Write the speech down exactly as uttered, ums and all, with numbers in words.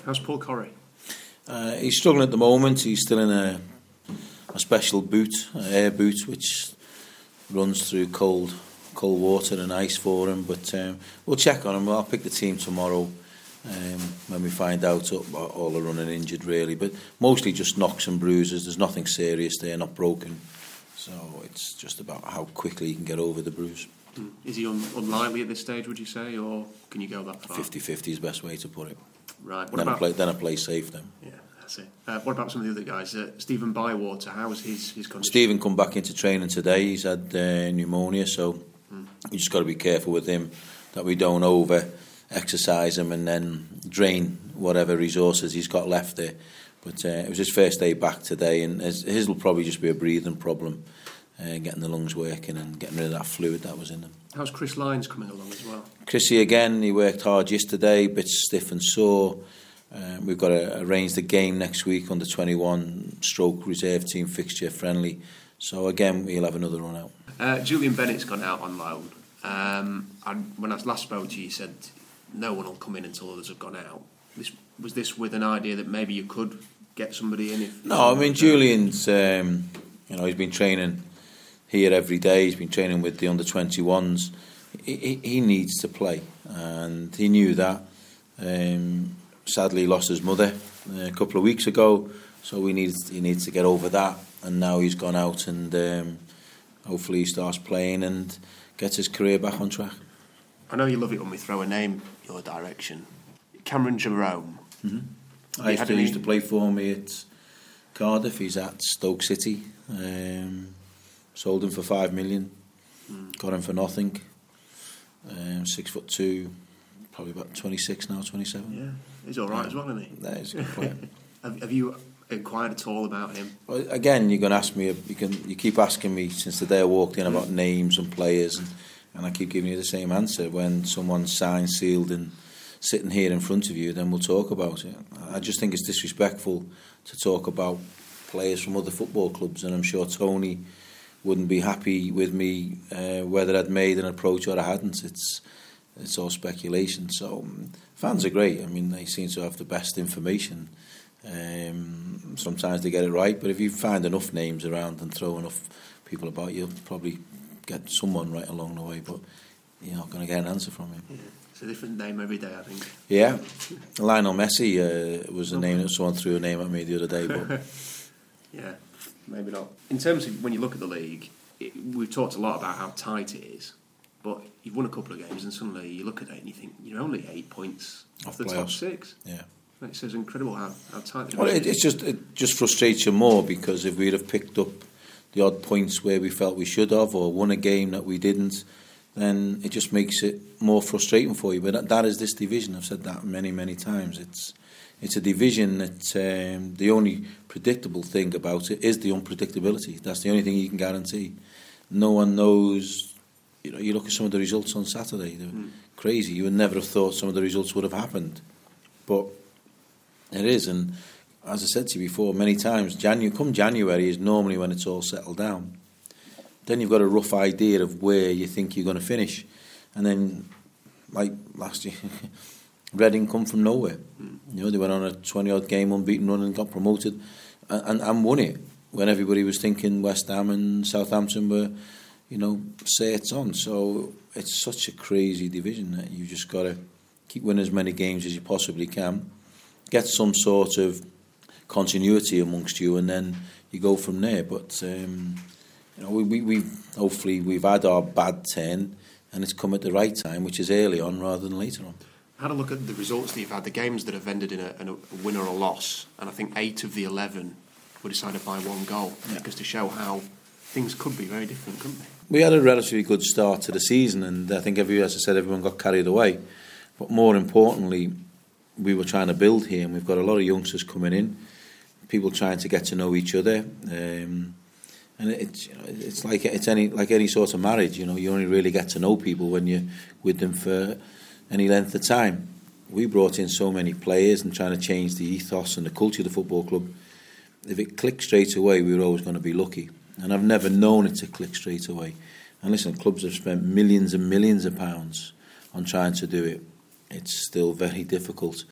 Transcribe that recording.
How's Paul Corrie? Uh, he's struggling at the moment. He's still in a, a special boot, an air boot, which runs through cold cold water and ice for him. But um, we'll check on him. I'll pick the team tomorrow um, when we find out. All are running injured, really. But mostly just knocks and bruises. There's nothing serious there, not broken. So it's just about how quickly he can get over the bruise. Mm. Is he un- unlikely at this stage, would you say, or can you go that far? fifty-fifty is the best way to put it. Right. What then, about... I play, then I play safe then. Yeah, that's it. Uh, what about some of the other guys? Uh, Stephen Bywater, how was his, his condition? Stephen come back into training today. He's had uh, pneumonia, so mm. we just got to be careful with him that we don't over exercise him and then drain whatever resources he's got left there. But uh, it was his first day back today, and his, his will probably just be a breathing problem, uh, getting the lungs working and getting rid of that fluid that was in them. How's Chris Lyons coming along as well? Chrissy again, he worked hard yesterday, bit stiff and sore. Uh, we've got to arrange the game next week under twenty-one stroke reserve team fixture friendly. So again, we'll have another run out. Uh, Julian Bennett's gone out on loan. Um, and when I last spoke to you, you said no one will come in until others have gone out. This, was this with an idea that maybe you could get somebody in? If no, I mean Julian's, um, you know, he's been training here every day. He's been training with the under twenty-ones. He, he, he needs to play, and he knew that. Um, sadly, he lost his mother a couple of weeks ago, so we need he needs to get over that. And now he's gone out, and um, hopefully he starts playing and gets his career back on track. I know you love it when we throw a name your direction. Cameron Jerome. Mm-hmm. I used to, used to play for me at Cardiff. He's at Stoke City. Um, sold him for five million. Mm. Got him for nothing. Um, six foot two, probably about twenty-six now, twenty-seven. Yeah, he's all right yeah. as well, isn't he? Yeah, he's a good player. have, have you inquired at all about him? Well, again, you're going to ask me. You can. You keep asking me since the day I walked in about mm. names and players, and, and I keep giving you the same answer. When someone's signed, sealed, and sitting here in front of you, then we'll talk about it. I just think it's disrespectful to talk about players from other football clubs, and I'm sure Tony wouldn't be happy with me uh, whether I'd made an approach or I hadn't. It's it's all speculation. So um, fans are great. I mean, they seem to have the best information. Um, sometimes they get it right, but if you find enough names around and throw enough people about, you'll probably get someone right along the way. But you're not going to get an answer from him. Yeah. It's a different name every day, I think. Yeah, Lionel Messi uh, was a name that someone threw a name at me the other day. But yeah, maybe not. In terms of when you look at the league, it, we've talked a lot about how tight it is, but you've won a couple of games and suddenly you look at it and you think you're only eight points off the playoffs. Top six. Yeah, it's just incredible how, how tight it well, is. It, it's just it just frustrates you more because if we'd have picked up the odd points where we felt we should have or won a game that we didn't, then it just makes it more frustrating for you. But that, that is this division. I've said that many, many times. It's it's a division that um, the only predictable thing about it is the unpredictability. That's the only thing you can guarantee. No one knows. You know, you look at some of the results on Saturday. They're mm. crazy. You would never have thought some of the results would have happened, but it is. And as I said to you before, many times, January come January is normally when it's all settled down. Then you've got a rough idea of where you think you're going to finish. And then, like last year, Reading come from nowhere. Mm. You know, they went on a twenty-odd game unbeaten run and got promoted and, and, and won it when everybody was thinking West Ham and Southampton were, you know, say it's on. So it's such a crazy division that you've just got to keep winning as many games as you possibly can, get some sort of continuity amongst you, and then you go from there. But... Um, You know, we, we, we've hopefully we've had our bad turn, and it's come at the right time, which is early on rather than later on. I had a look at the results that you've had, the games that have ended in a, in a win or a loss, and I think eight of the eleven were decided by one goal, yeah. Because to show how things could be very different, couldn't they? We had a relatively good start to the season, and I think, every, as I said, everyone got carried away. But more importantly, we were trying to build here, and we've got a lot of youngsters coming in, people trying to get to know each other. Um, And it's you know, it's like it's any like any sort of marriage. You know, you only really get to know people when you're with them for any length of time. We brought in so many players and trying to change the ethos and the culture of the football club. If it clicked straight away, we were always going to be lucky. And I've never known it to click straight away. And listen, clubs have spent millions and millions of pounds on trying to do it. It's still very difficult.